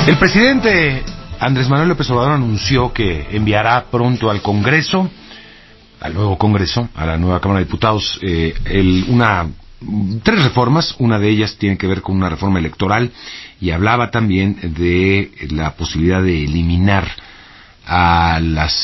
El presidente Andrés Manuel López Obrador anunció que enviará pronto al Congreso, al nuevo Congreso, a la nueva Cámara de Diputados, tres reformas. Una de ellas tiene que ver con una reforma electoral y hablaba también de la posibilidad de eliminar a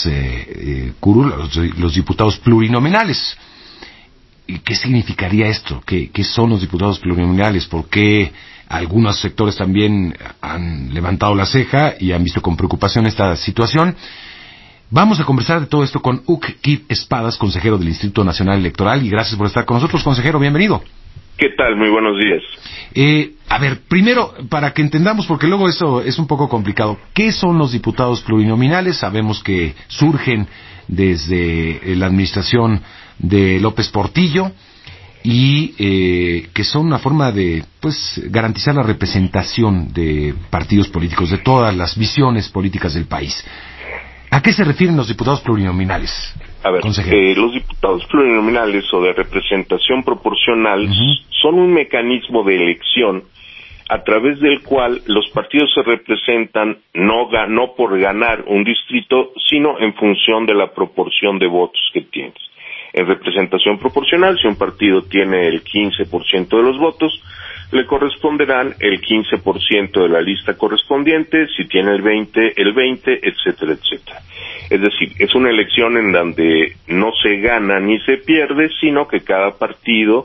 los diputados plurinominales. ¿Y qué significaría esto? ¿Qué son los diputados plurinominales? ¿Por qué algunos sectores también han levantado la ceja y han visto con preocupación esta situación? Vamos a conversar de todo esto con Kid Espadas, consejero del Instituto Nacional Electoral, y gracias por estar con nosotros, consejero, bienvenido. ¿Qué tal? Muy buenos días. Primero, para que entendamos, porque luego eso es un poco complicado, ¿qué son los diputados plurinominales? Sabemos que surgen desde la administración de López Portillo y que son una forma de garantizar la representación de partidos políticos, de todas las visiones políticas del país. ¿A qué se refieren los diputados plurinominales? A ver, los diputados plurinominales o de representación proporcional son un mecanismo de elección a través del cual los partidos se representan no por ganar un distrito, sino en función de la proporción de votos que tienes. En representación proporcional, si un partido tiene el 15% de los votos, le corresponderán el 15% de la lista correspondiente, si tiene el 20, etcétera, etcétera. Es decir, es una elección en donde no se gana ni se pierde, sino que cada partido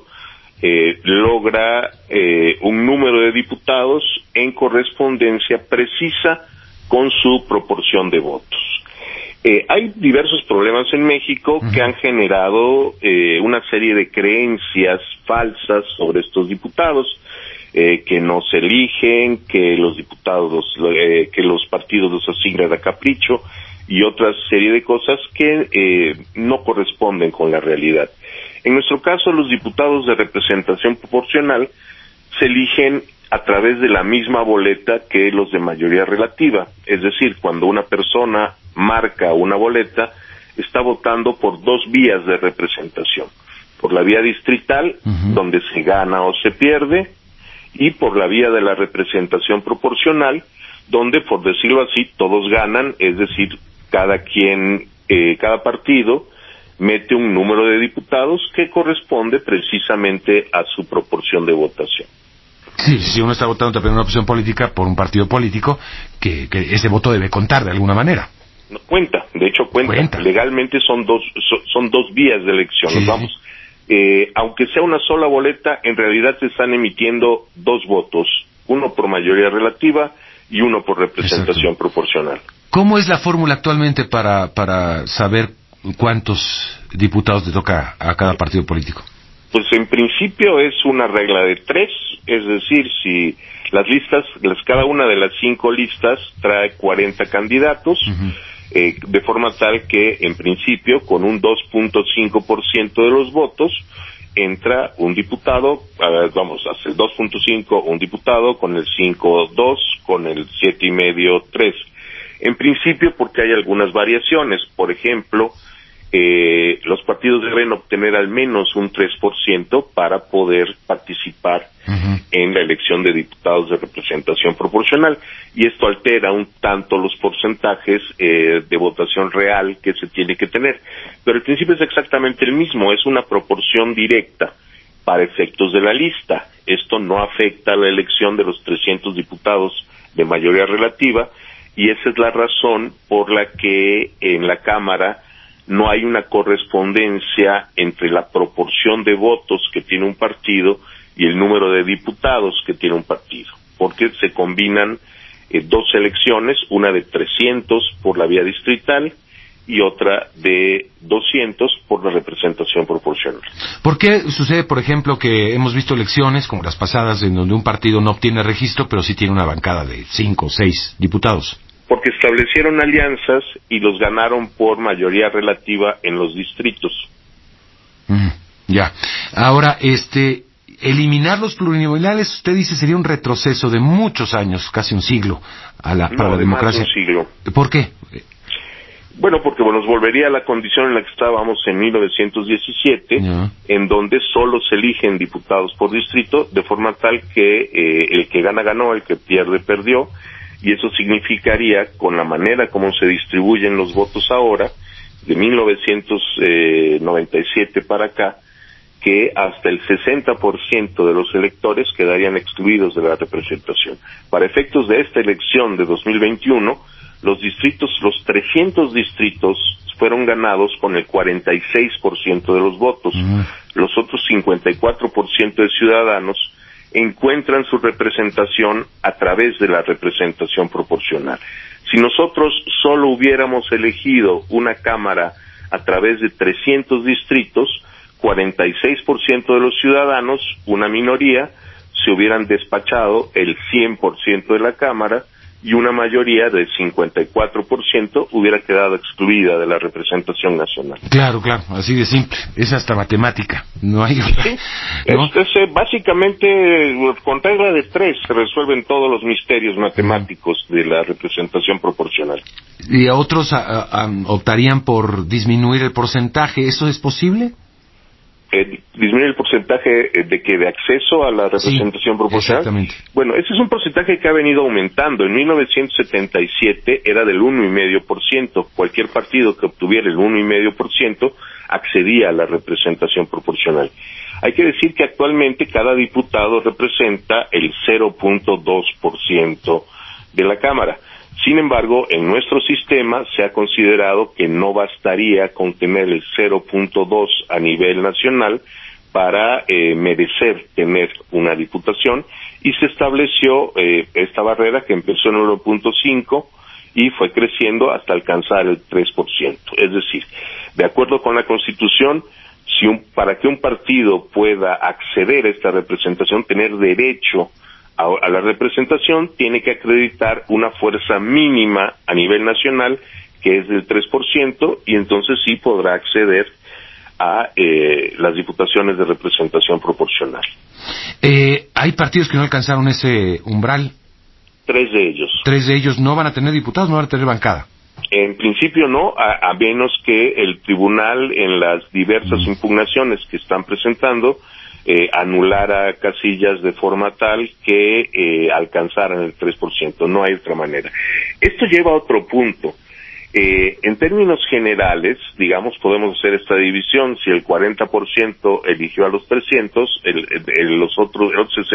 logra un número de diputados en correspondencia precisa con su proporción de votos. Hay diversos problemas en México que han generado una serie de creencias falsas sobre estos diputados, que no se eligen, que los diputados, que los partidos los asignan a capricho y otra serie de cosas que no corresponden con la realidad. En nuestro caso, los diputados de representación proporcional se eligen a través de la misma boleta que los de mayoría relativa. Es decir, cuando una persona marca una boleta, está votando por dos vías de representación. Por la vía distrital, donde se gana o se pierde, y por la vía de la representación proporcional, donde, por decirlo así, todos ganan, es decir, cada partido mete un número de diputados que corresponde precisamente a su proporción de votación. Sí, si uno está votando también una opción política por un partido político, que ese voto debe contar de alguna manera. No cuenta, de hecho cuenta. Legalmente son dos vías de elección. Sí. Vamos. Aunque sea una sola boleta, en realidad se están emitiendo dos votos, uno por mayoría relativa y uno por representación proporcional. ¿Cómo es la fórmula actualmente para saber cuántos diputados le toca a cada partido político? Pues en principio es una regla de 3, es decir, si las listas, cada una de las 5 listas trae 40 candidatos, de forma tal que en principio con un 2.5% de los votos entra un diputado, hacia el 2.5 un diputado, con el 5 2, con el 7.5 3. En principio porque hay algunas variaciones, por ejemplo, los partidos deben obtener al menos un 3% para poder participar en la elección de diputados de representación proporcional, y esto altera un tanto los porcentajes de votación real que se tiene que tener, pero el principio es exactamente el mismo, es una proporción directa para efectos de la lista. Esto no afecta a la elección de los 300 diputados de mayoría relativa, y esa es la razón por la que en la Cámara no hay una correspondencia entre la proporción de votos que tiene un partido y el número de diputados que tiene un partido, porque se combinan dos elecciones, una de 300 por la vía distrital y otra de 200 por la representación proporcional. ¿Por qué sucede, por ejemplo, que hemos visto elecciones como las pasadas en donde un partido no obtiene registro, pero sí tiene una bancada de 5 o 6 diputados? Porque establecieron alianzas y los ganaron por mayoría relativa en los distritos. Ya. Ahora, eliminar los plurinominales, usted dice, sería un retroceso de muchos años, casi un siglo, para la democracia. Más de un siglo. ¿Por qué? Bueno, porque nos volvería a la condición en la que estábamos en 1917, en donde solo se eligen diputados por distrito, de forma tal que el que gana, ganó, el que pierde, perdió, y eso significaría, con la manera como se distribuyen los votos ahora, de 1997 para acá, que hasta el 60% de los electores quedarían excluidos de la representación. Para efectos de esta elección de 2021, los 300 distritos fueron ganados con el 46% de los votos. Los otros 54% de ciudadanos encuentran su representación a través de la representación proporcional. Si nosotros solo hubiéramos elegido una Cámara a través de 300 distritos, 46% de los ciudadanos, una minoría, se hubieran despachado el 100% de la Cámara y una mayoría del 54% hubiera quedado excluida de la representación nacional. Claro, así de simple. Es hasta matemática. No hay otra. Sí, ¿no? básicamente, con regla de 3 se resuelven todos los misterios matemáticos de la representación proporcional. ¿Y otros optarían por disminuir el porcentaje? ¿Eso es posible? Disminuir el porcentaje de acceso a la representación proporcional. Exactamente. Bueno, ese es un porcentaje que ha venido aumentando. En 1977 era del 1,5%. Cualquier partido que obtuviera el 1,5% accedía a la representación proporcional. Hay que decir que actualmente cada diputado representa el 0.2% de la Cámara. Sin embargo, en nuestro sistema se ha considerado que no bastaría con tener el 0.2 a nivel nacional para merecer tener una diputación, y se estableció esta barrera que empezó en 1.5 y fue creciendo hasta alcanzar el 3%. Es decir, de acuerdo con la Constitución, para que un partido pueda acceder a esta representación, tener derecho a la representación, tiene que acreditar una fuerza mínima a nivel nacional que es del 3%, y entonces sí podrá acceder a las diputaciones de representación proporcional. Hay partidos que no alcanzaron ese umbral. 3 de ellos. 3 de ellos no van a tener diputados, no van a tener bancada. En principio no, a menos que el tribunal, en las diversas impugnaciones que están presentando, anulara casillas de forma tal que alcanzaran el 3%. No hay otra manera. Esto lleva a otro punto. En términos generales, digamos, podemos hacer esta división. Si el 40% eligió a los 300, el otro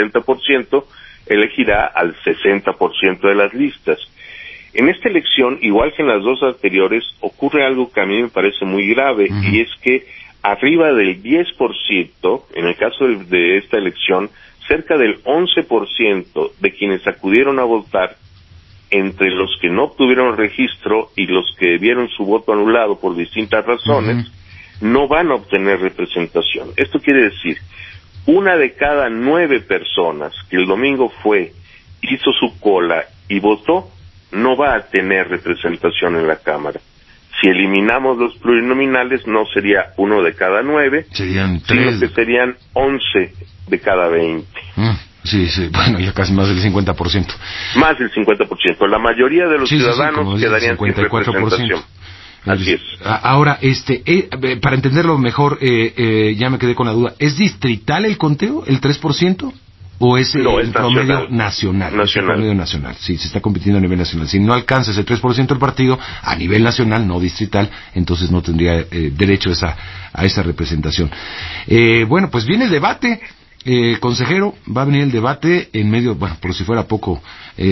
60% elegirá al 60% de las listas. En esta elección, igual que en las dos anteriores, ocurre algo que a mí me parece muy grave, y es que arriba del 10%, en el caso de esta elección, cerca del 11% de quienes acudieron a votar, entre los que no obtuvieron registro y los que vieron su voto anulado por distintas razones, no van a obtener representación. Esto quiere decir, 1 de cada 9 personas que el domingo hizo su cola y votó, no va a tener representación en la Cámara. Si eliminamos los plurinominales, no sería 1 de cada 9, serían 3, sino que serían 11 de cada 20. Sí, bueno, ya casi más del 50%. Más del 50%. La mayoría de los ciudadanos quedarían sin representación. Así es. Ahora, para entenderlo mejor, ya me quedé con la duda. ¿Es distrital el conteo, el 3%? ¿O es el promedio nacional? Es el promedio nacional. Sí, se está compitiendo a nivel nacional. Si no alcanza ese 3% del partido, a nivel nacional, no distrital, entonces no tendría derecho a esa representación. Bueno, pues viene el debate. Consejero, va a venir el debate en medio, bueno, por si fuera poco,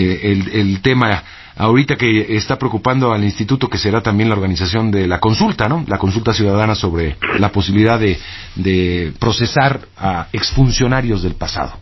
el tema ahorita que está preocupando al instituto, que será también la organización de la consulta, ¿no? La consulta ciudadana sobre la posibilidad de procesar a exfuncionarios del pasado.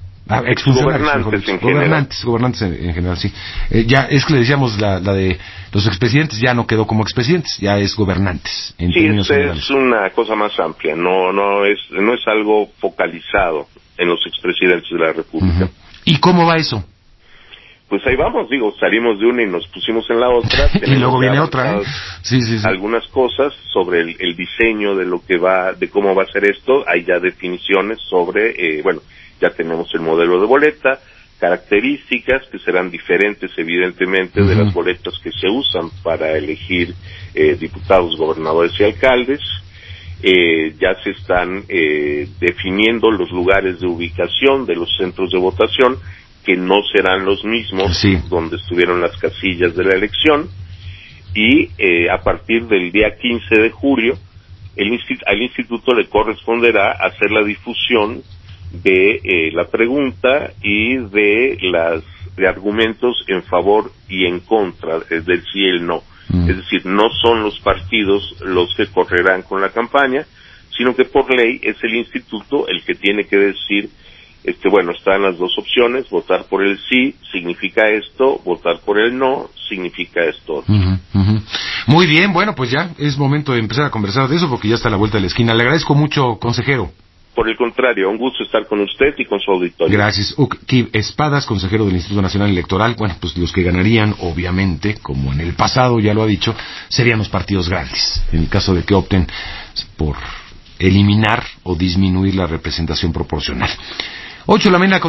Gobernantes en general, sí. Ya es que le decíamos la de los expresidentes, ya no quedó como expresidentes, ya es gobernantes. En términos generales. Es una cosa más amplia, no es algo focalizado en los expresidentes de la República. ¿Y cómo va eso? Pues ahí vamos, salimos de una y nos pusimos en la otra. Y luego viene otra, Sí. Algunas cosas sobre el diseño de cómo va a ser esto. Hay ya definiciones sobre, ya tenemos el modelo de boleta, características que serán diferentes evidentemente de las boletas que se usan para elegir diputados, gobernadores y alcaldes. Ya se están definiendo los lugares de ubicación de los centros de votación, que no serán los mismos donde estuvieron las casillas de la elección, y a partir del día 15 de julio al instituto le corresponderá hacer la difusión de la pregunta y de argumentos en favor y en contra del sí y el no. Es decir, no son los partidos los que correrán con la campaña, sino que por ley es el instituto el que tiene que decir, bueno, están las dos opciones, votar por el sí significa esto, votar por el no significa esto. Muy bien, bueno, pues ya es momento de empezar a conversar de eso porque ya está a la vuelta de la esquina. Le agradezco mucho, consejero. Por el contrario, un gusto estar con usted y con su auditorio. Gracias. Kib Espadas, consejero del Instituto Nacional Electoral. Bueno, pues los que ganarían, obviamente, como en el pasado ya lo ha dicho, serían los partidos grandes, en el caso de que opten por eliminar o disminuir la representación proporcional. 8 de la mañana con